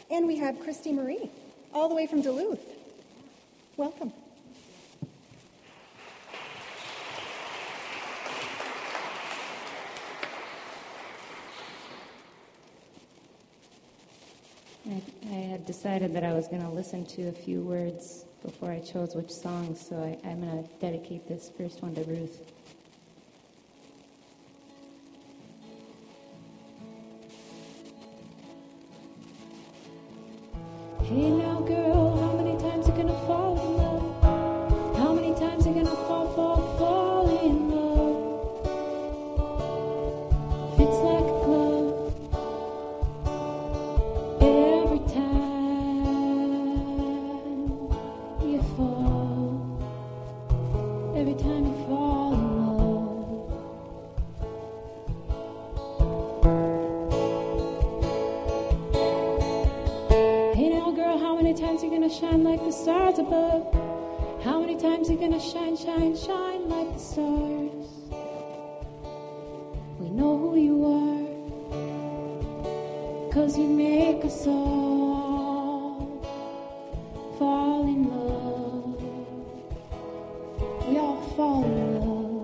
And we have Christy Marie, all the way from Duluth. Welcome. I had decided that I was going to listen to a few words before I chose which songs, so I'm going to dedicate this first one to Ruth. Hey now, girl, how many times you gonna fall in love? How many times you gonna fall in love? Fits like a glove every time you fall. Every time you fall in love. Hey now, girl, how many times you gonna shine like the stars above? How many times you gonna shine like the stars? We know who you are, 'cause you make us all fall in love. We all fall in love.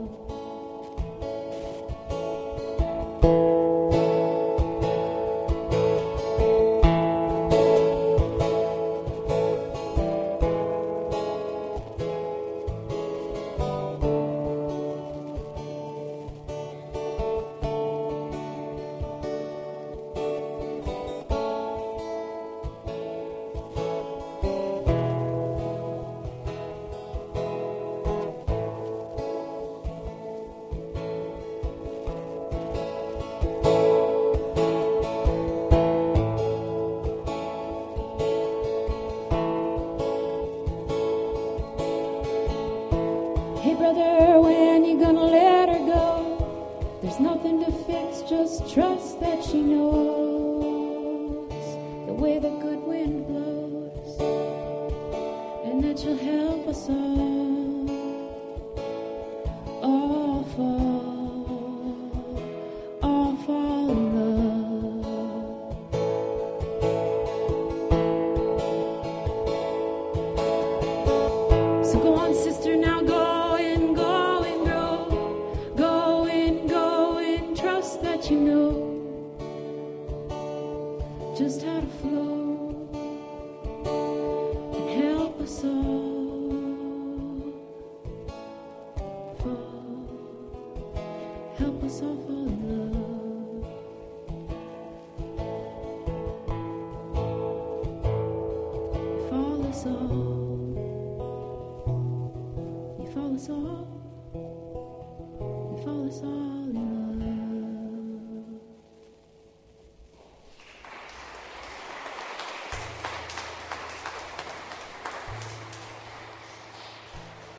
Hey brother, when you gonna let her go? There's nothing to fix, just trust that she knows the way the good wind blows, and that she'll help us all fall in love. So go on, sister, now go and trust that you know just how to flow and help us all fall in love. You fall us all in